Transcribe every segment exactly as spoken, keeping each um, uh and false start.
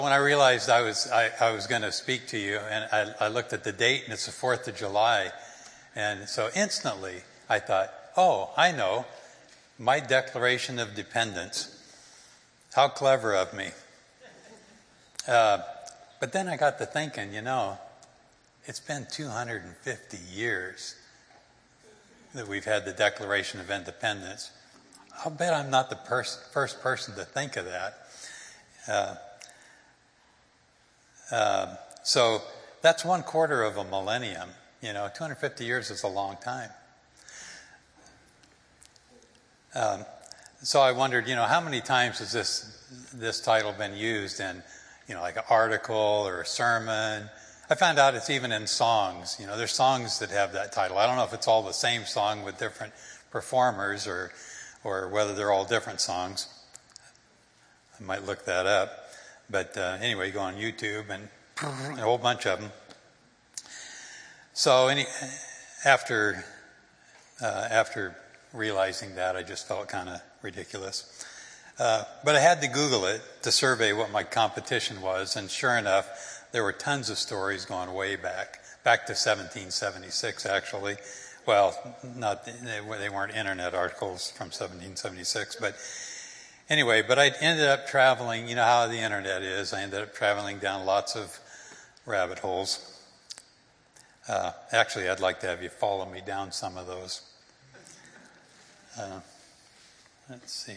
When I realized I was I, I was going to speak to you, and I, I looked at the date, and it's the fourth of July, and so instantly I thought, oh, I know, my Declaration of Dependence. How clever of me. Uh, but then I got to thinking, you know, it's been two hundred fifty years that we've had the Declaration of Independence. I'll bet I'm not the pers- first person to think of that. Uh, Uh, so that's one quarter of a millennium. You know, two hundred fifty years is a long time. Um, so I wondered, you know, how many times has this this title been used in, you know, like an article or a sermon? I found out it's even in songs. You know, there's songs that have that title. I don't know if it's all the same song with different performers or or whether they're all different songs. I might look that up. But uh, anyway, you go on YouTube and a whole bunch of them. So any, after uh, after realizing that, I just felt kind of ridiculous. Uh, but I had to Google it to survey what my competition was, and sure enough, there were tons of stories going way back, back to seventeen seventy-six actually. Well, not they weren't internet articles from seventeen seventy-six, but anyway, but I ended up traveling, you know how the internet is, I ended up traveling down lots of rabbit holes. Uh, actually, I'd like to have you follow me down some of those. Uh, let's see.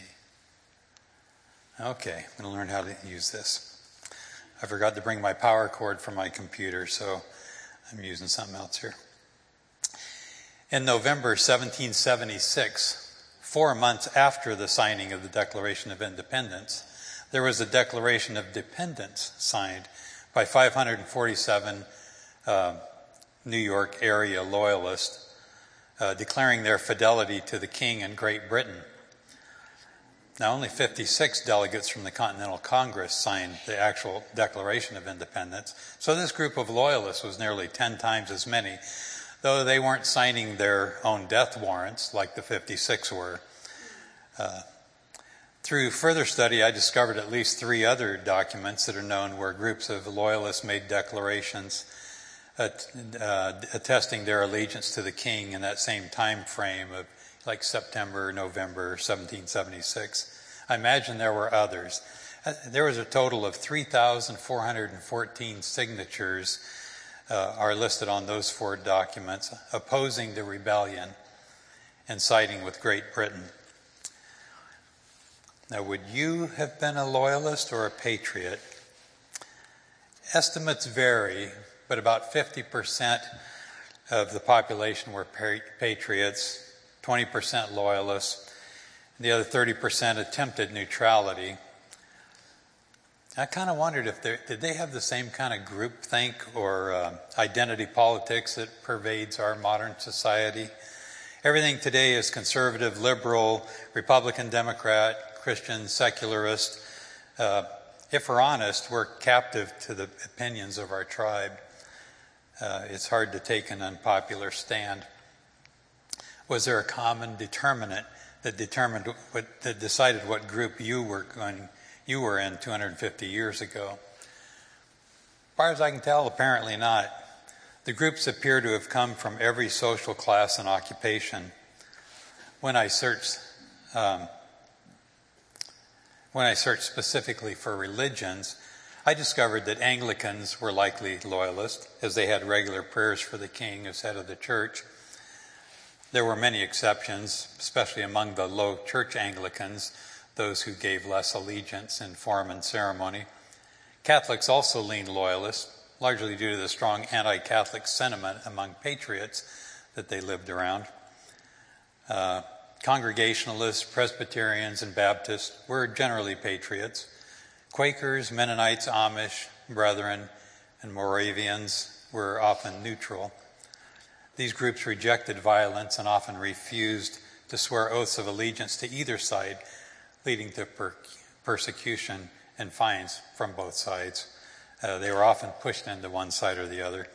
Okay, I'm going to learn how to use this. I forgot to bring my power cord for my computer, so I'm using something else here. In November seventeen seventy-six, four months after the signing of the Declaration of Independence, there was a Declaration of Dependence signed by five hundred forty-seven uh, New York area loyalists, uh, declaring their fidelity to the King and Great Britain. Now, only fifty-six delegates from the Continental Congress signed the actual Declaration of Independence, so this group of loyalists was nearly ten times as many, though they weren't signing their own death warrants like the fifty-six were. Uh, through further study, I discovered at least three other documents that are known where groups of loyalists made declarations at, uh, attesting their allegiance to the king in that same time frame of like September, November seventeen seventy-six. I imagine there were others. Uh, there was a total of three thousand four hundred fourteen signatures uh, are listed on those four documents opposing the rebellion and siding with Great Britain. Now, would you have been a loyalist or a patriot? Estimates vary, but about fifty percent of the population were patriots, twenty percent loyalists, and the other thirty percent attempted neutrality. I kind of wondered if they did they have the same kind of groupthink or uh, identity politics that pervades our modern society. Everything today is conservative, liberal, Republican, Democrat, Christian, secularist. Uh, if we're honest, we're captive to the opinions of our tribe. Uh, it's hard to take an unpopular stand. Was there a common determinant that determined what, that decided what group you were going, you were in two hundred fifty years ago? As far as I can tell, apparently not. The groups appear to have come from every social class and occupation. When I searched, um, when I searched specifically for religions, I discovered that Anglicans were likely loyalists, as they had regular prayers for the king as head of the church. There were many exceptions, especially among the low church Anglicans, those who gave less allegiance in form and ceremony. Catholics also leaned loyalist, largely due to the strong anti-Catholic sentiment among patriots that they lived around. Uh, Congregationalists, Presbyterians, and Baptists were generally patriots. Quakers, Mennonites, Amish, Brethren, and Moravians were often neutral. These groups rejected violence and often refused to swear oaths of allegiance to either side, leading to per- persecution and fines from both sides. Uh, they were often pushed into one side or the other.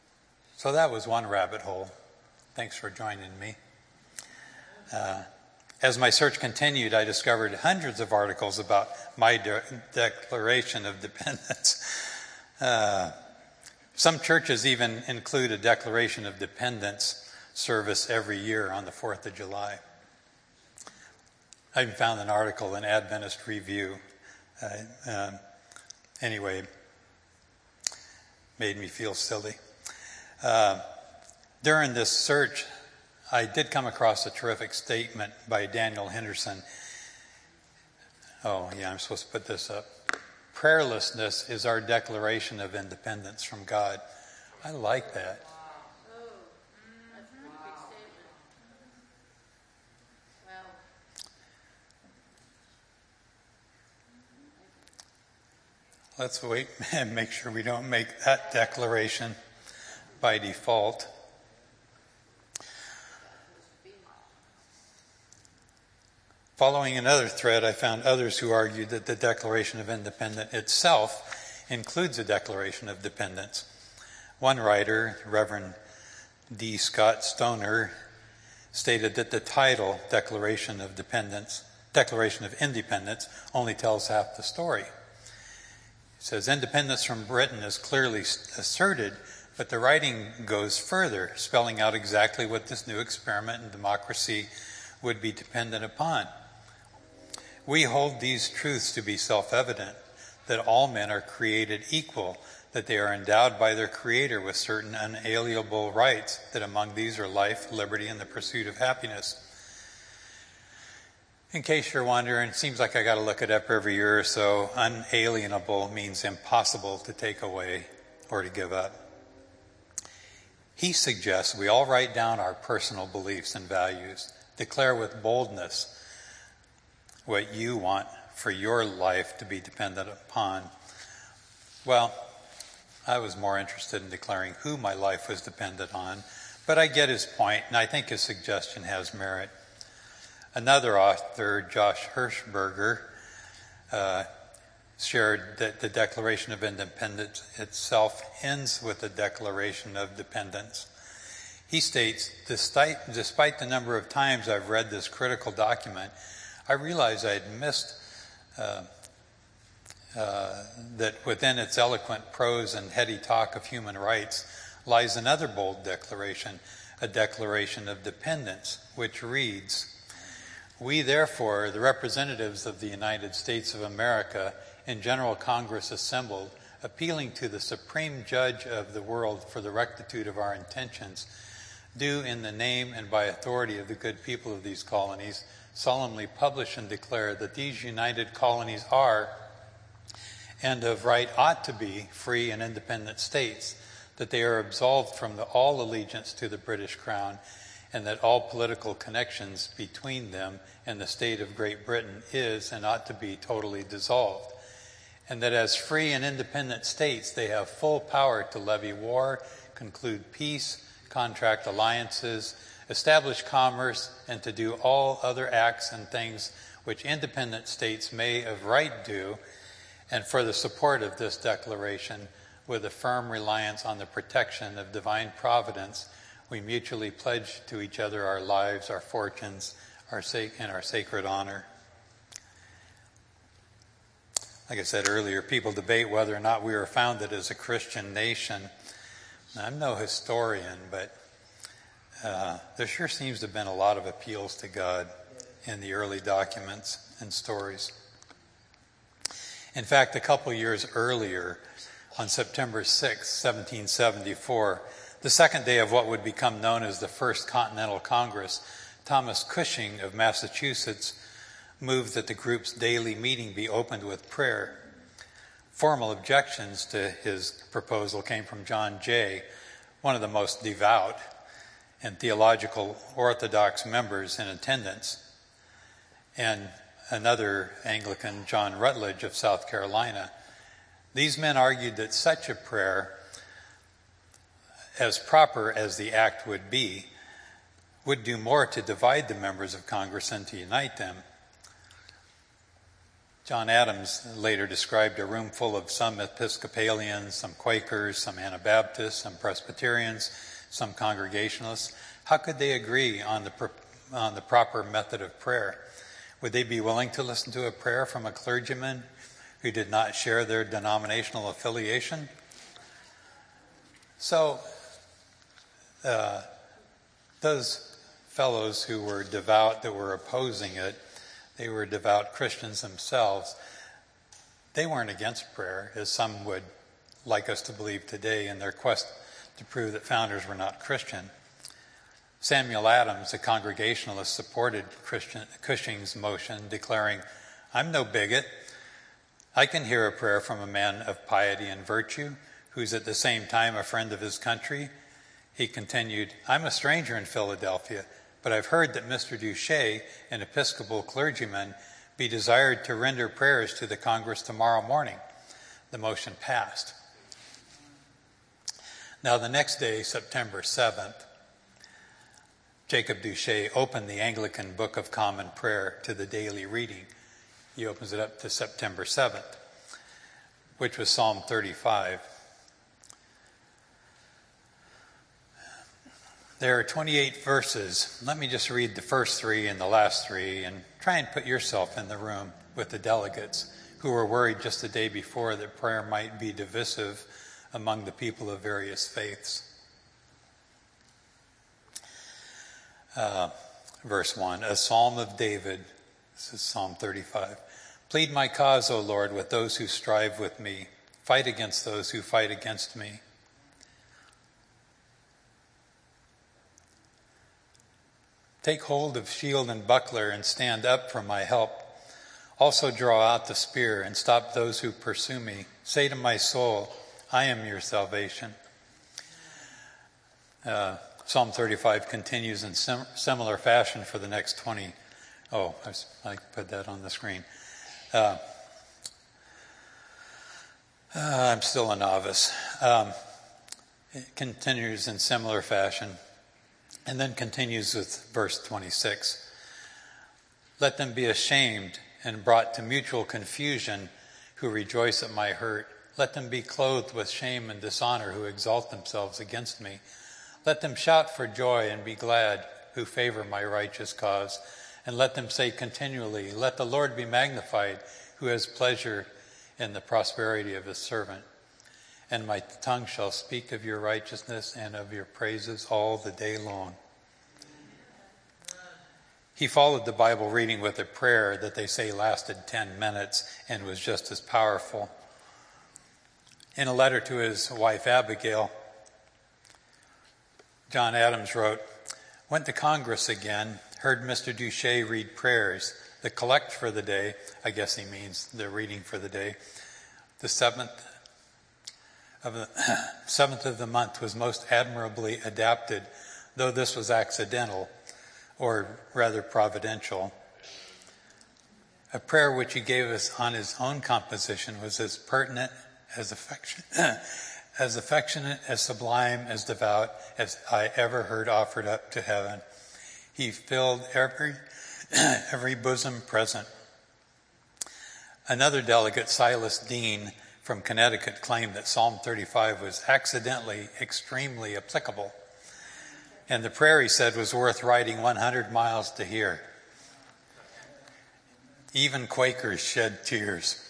So that was one rabbit hole. Thanks for joining me. Uh, As my search continued, I discovered hundreds of articles about my de- Declaration of Dependence. Uh, some churches even include a Declaration of Dependence service every year on the fourth of July. I even found an article in Adventist Review. Uh, uh, anyway, made me feel silly. Uh, during this search, I did come across a terrific statement by Daniel Henderson. Oh, yeah, I'm supposed to put this up. Prayerlessness is our declaration of independence from God. I like that. Let's wait and make sure we don't make that declaration by default. Following another thread, I found others who argued that the Declaration of Independence itself includes a declaration of dependence. One writer, Reverend D. Scott Stoner, stated that the title, Declaration of Dependence, Declaration of Independence, only tells half the story. It says independence from Britain is clearly asserted, but the writing goes further, spelling out exactly what this new experiment in democracy would be dependent upon. We hold these truths to be self-evident, that all men are created equal, that they are endowed by their Creator with certain unalienable rights, that among these are life, liberty, and the pursuit of happiness. In case you're wondering, it seems like I got to look it up every year or so. Unalienable means impossible to take away or to give up. He suggests we all write down our personal beliefs and values, declare with boldness what you want for your life to be dependent upon. Well, I was more interested in declaring who my life was dependent on, but I get his point, and I think his suggestion has merit. Another author, Josh Hirschberger, uh, shared that the Declaration of Independence itself ends with a declaration of dependence. He states, despite, despite the number of times I've read this critical document, I realized I had missed uh, uh, that within its eloquent prose and heady talk of human rights lies another bold declaration, a declaration of dependence, which reads, "We therefore, the representatives of the United States of America, in General Congress assembled, appealing to the Supreme Judge of the world for the rectitude of our intentions, do in the name and by authority of the good people of these colonies, solemnly publish and declare that these united colonies are, and of right ought to be, free and independent states, that they are absolved from the, all allegiance to the British Crown, and that all political connections between them and the state of Great Britain is and ought to be totally dissolved, and that as free and independent states they have full power to levy war, conclude peace, contract alliances, establish commerce, and to do all other acts and things which independent states may of right do, and for the support of this declaration, with a firm reliance on the protection of divine providence, we mutually pledge to each other our lives, our fortunes, our sac- and our sacred honor." Like I said earlier, people debate whether or not we were founded as a Christian nation. Now, I'm no historian, but uh, there sure seems to have been a lot of appeals to God in the early documents and stories. In fact, a couple years earlier, on September sixth, seventeen seventy-four, the second day of what would become known as the First Continental Congress, Thomas Cushing of Massachusetts moved that the group's daily meeting be opened with prayer. Formal objections to his proposal came from John Jay, one of the most devout and theological Orthodox members in attendance, and another Anglican, John Rutledge of South Carolina. These men argued that such a prayer, as proper as the act would be, would do more to divide the members of Congress than to unite them. John Adams later described a room full of some Episcopalians, some Quakers, some Anabaptists, some Presbyterians, some Congregationalists. How could they agree on the on the proper method of prayer. Would they be willing to listen to a prayer from a clergyman who did not share their denominational affiliation? So, uh, those fellows who were devout, that were opposing it, they were devout Christians themselves. They weren't against prayer, as some would like us to believe today in their quest to prove that founders were not Christian. Samuel Adams, a Congregationalist, supported Christian, Cushing's motion, declaring, "I'm no bigot. I can hear a prayer from a man of piety and virtue, who's at the same time a friend of his country." He continued, "I'm a stranger in Philadelphia, but I've heard that Mister Duché, an Episcopal clergyman, be desired to render prayers to the Congress tomorrow morning." The motion passed. Now the next day, September seventh, Jacob Duché opened the Anglican Book of Common Prayer to the daily reading. He opens it up to September seventh, which was Psalm thirty-five. There are twenty-eight verses. Let me just read the first three and the last three and try and put yourself in the room with the delegates who were worried just the day before that prayer might be divisive among the people of various faiths. Uh, verse one, a psalm of David. This is Psalm thirty-five. Plead my cause, O Lord, with those who strive with me. Fight against those who fight against me. Take hold of shield and buckler and stand up for my help. Also draw out the spear and stop those who pursue me. Say to my soul, I am your salvation. Uh, Psalm thirty-five continues in sim- similar fashion for the next twenty. Oh, I, I put that on the screen. Uh, uh, I'm still a novice. Um, it continues in similar fashion. And then continues with verse twenty-six. Let them be ashamed and brought to mutual confusion who rejoice at my hurt. Let them be clothed with shame and dishonor who exalt themselves against me. Let them shout for joy and be glad who favor my righteous cause. And let them say continually, let the Lord be magnified who has pleasure in the prosperity of his servant. And my tongue shall speak of your righteousness and of your praises all the day long. He followed the Bible reading with a prayer that they say lasted ten minutes and was just as powerful. In a letter to his wife Abigail, John Adams wrote, went to Congress again, heard Mister Duché read prayers. The collect for the day, I guess he means the reading for the day, the seventh of the seventh of the month was most admirably adapted, though this was accidental, or rather providential. A prayer which he gave us on his own composition was as pertinent, as affection, as affectionate, as sublime, as devout as I ever heard offered up to heaven. He filled every every bosom present. Another delegate, Silas Dean from Connecticut, claimed that Psalm thirty-five was accidentally extremely applicable. And the prayer, he said, was worth riding one hundred miles to hear. Even Quakers shed tears.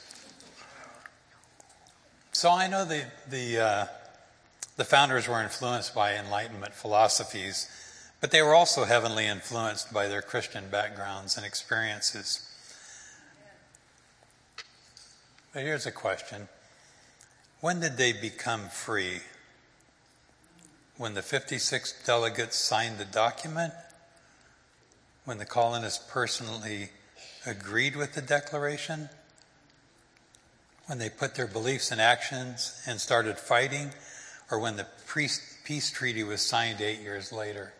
So I know the the uh, the founders were influenced by Enlightenment philosophies, but they were also heavily influenced by their Christian backgrounds and experiences. But here's a question. When did they become free? When the fifty-six delegates signed the document? When the colonists personally agreed with the declaration? When they put their beliefs in actions and started fighting? Or when the peace treaty was signed eight years later?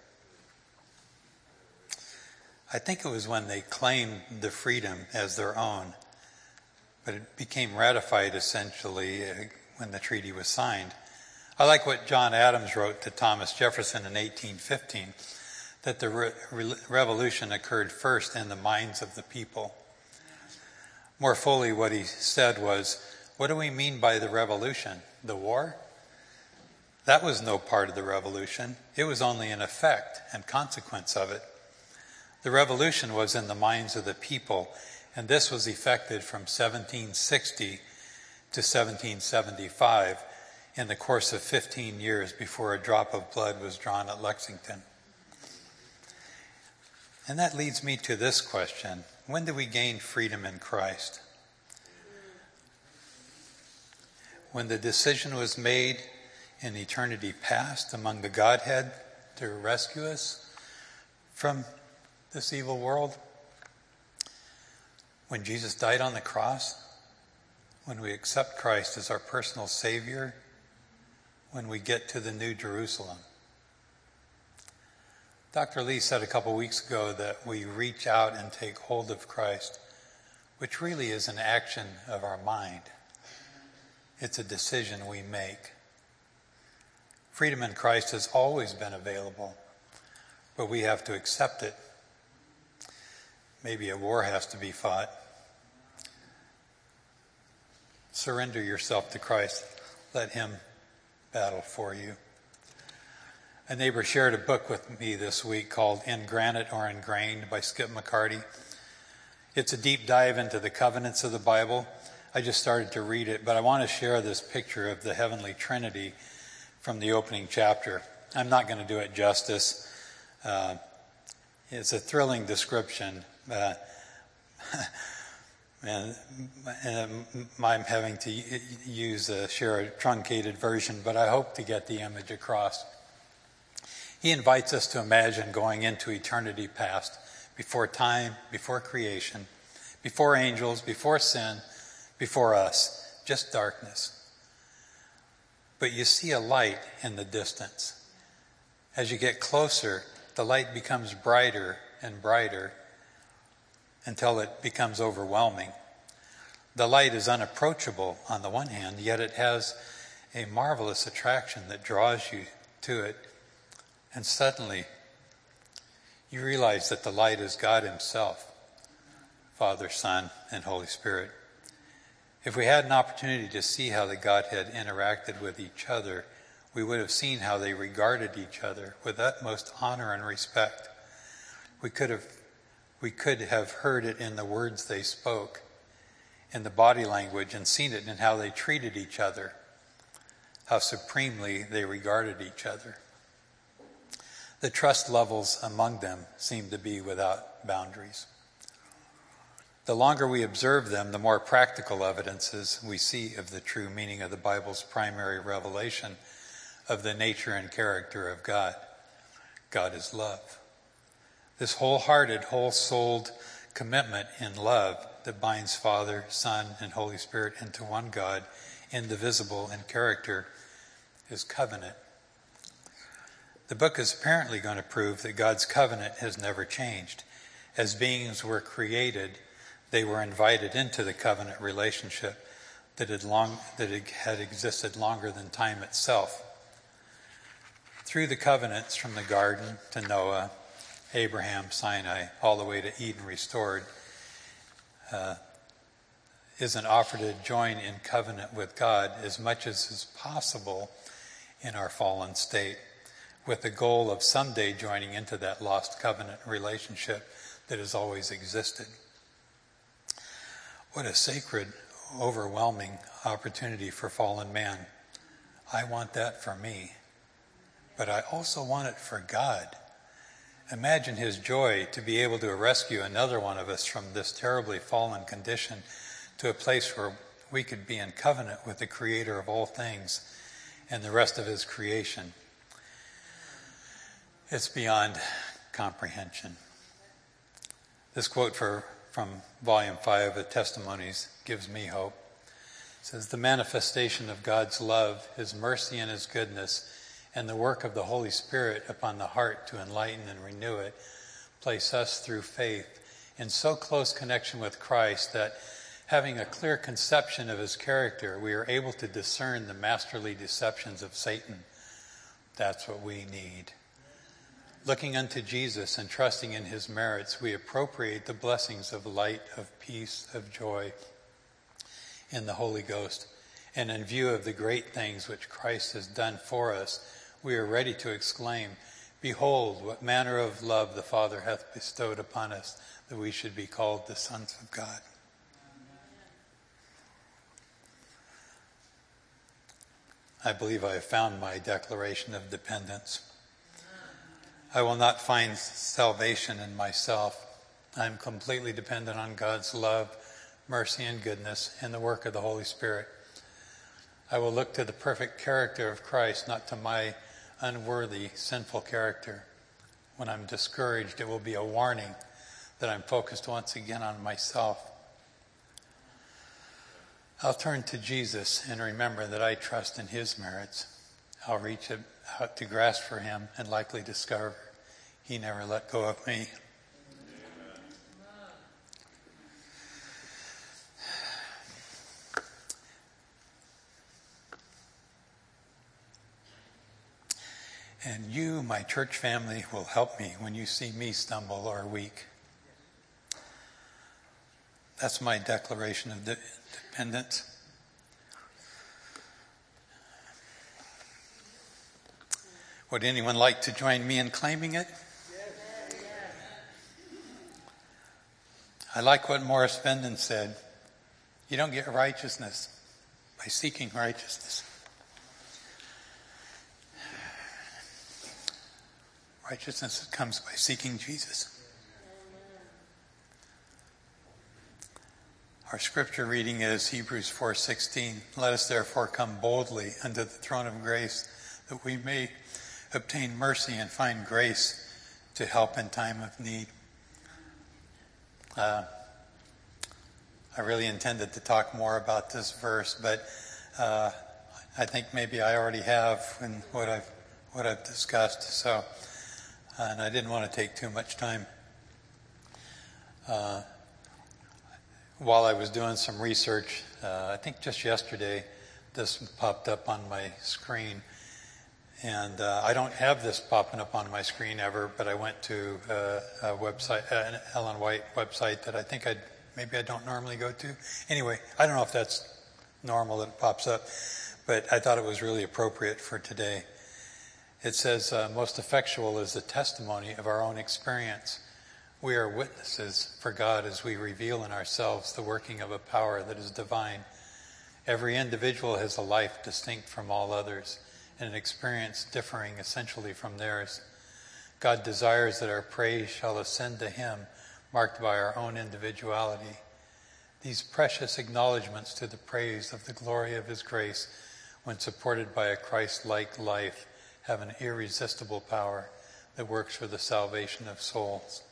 I think it was when they claimed the freedom as their own, but it became ratified essentially when the treaty was signed. I like what John Adams wrote to Thomas Jefferson in eighteen fifteen, that the re- re- revolution occurred first in the minds of the people. More fully, what he said was, what do we mean by the revolution? The war? That was no part of the revolution. It was only an effect and consequence of it. The revolution was in the minds of the people, and this was effected from seventeen sixty to seventeen seventy-five in the course of fifteen years before a drop of blood was drawn at Lexington. And that leads me to this question. When do we gain freedom in Christ? When the decision was made in eternity past among the Godhead to rescue us from this evil world? When Jesus died on the cross? When we accept Christ as our personal Savior? When we get to the New Jerusalem? Doctor Lee said a couple weeks ago that we reach out and take hold of Christ, which really is an action of our mind. It's a decision we make. Freedom in Christ has always been available, but we have to accept it. Maybe a war has to be fought. Surrender yourself to Christ. Let him battle for you. A neighbor shared a book with me this week called In Granite or Ingrained by Skip McCarty. It's a deep dive into the covenants of the Bible. I just started to read it, but I want to share this picture of the Heavenly Trinity from the opening chapter. I'm not going to do it justice. Uh, it's a thrilling description. Uh, and, and I'm having to use a, share a truncated version, but I hope to get the image across. He invites us to imagine going into eternity past, before time, before creation, before angels, before sin, before us, just darkness. But you see a light in the distance. As you get closer, the light becomes brighter and brighter until it becomes overwhelming. The light is unapproachable on the one hand, yet it has a marvelous attraction that draws you to it. And suddenly, you realize that the light is God himself, Father, Son, and Holy Spirit. If we had an opportunity to see how the Godhead interacted with each other, we would have seen how they regarded each other with utmost honor and respect. We could have, we could have heard it in the words they spoke, in the body language, and seen it in how they treated each other, how supremely they regarded each other. The trust levels among them seem to be without boundaries. The longer we observe them, the more practical evidences we see of the true meaning of the Bible's primary revelation of the nature and character of God. God is love. This wholehearted, whole-souled commitment in love that binds Father, Son, and Holy Spirit into one God, indivisible in character, is covenant. The book is apparently going to prove that God's covenant has never changed. As beings were created, they were invited into the covenant relationship that had, long, that had existed longer than time itself. Through the covenants from the garden to Noah, Abraham, Sinai, all the way to Eden restored, uh, is an offer to join in covenant with God as much as is possible in our fallen state, with the goal of someday joining into that lost covenant relationship that has always existed. What a sacred, overwhelming opportunity for fallen man. I want that for me, but I also want it for God. Imagine his joy to be able to rescue another one of us from this terribly fallen condition to a place where we could be in covenant with the Creator of all things and the rest of his creation. It's beyond comprehension. This quote for, from Volume five of Testimonies gives me hope. It says, "The manifestation of God's love, his mercy and his goodness, and the work of the Holy Spirit upon the heart to enlighten and renew it, place us through faith in so close connection with Christ that, having a clear conception of his character, we are able to discern the masterly deceptions of Satan." That's what we need. Looking unto Jesus and trusting in his merits, we appropriate the blessings of light, of peace, of joy in the Holy Ghost. And in view of the great things which Christ has done for us, we are ready to exclaim, Behold, what manner of love the Father hath bestowed upon us, that we should be called the sons of God. I believe I have found my declaration of dependence. I will not find salvation in myself. I am completely dependent on God's love, mercy, and goodness in the work of the Holy Spirit. I will look to the perfect character of Christ, not to my unworthy, sinful character. When I'm discouraged, it will be a warning that I'm focused once again on myself. I'll turn to Jesus and remember that I trust in his merits. I'll reach out to grasp for him and likely discover he never let go of me. And you, my church family, will help me when you see me stumble or weak. That's my declaration of de- dependence. Would anyone like to join me in claiming it? I like what Morris Venden said. You don't get righteousness by seeking righteousness. Righteousness comes by seeking Jesus. Our scripture reading is Hebrews four sixteen. Let us therefore come boldly unto the throne of grace, that we may obtain mercy and find grace to help in time of need. Uh, I really intended to talk more about this verse, but uh, I think maybe I already have in what I've what I've discussed. So. And I didn't want to take too much time. Uh, while I was doing some research, uh, I think just yesterday, this popped up on my screen. And uh, I don't have this popping up on my screen ever, but I went to uh, a website, uh, an Ellen White website that I think I maybe I don't normally go to. Anyway, I don't know if that's normal that it pops up, but I thought it was really appropriate for today. It says, uh, most effectual is the testimony of our own experience. We are witnesses for God as we reveal in ourselves the working of a power that is divine. Every individual has a life distinct from all others, and an experience differing essentially from theirs. God desires that our praise shall ascend to him, marked by our own individuality. These precious acknowledgments to the praise of the glory of his grace, when supported by a Christ-like life, have an irresistible power that works for the salvation of souls.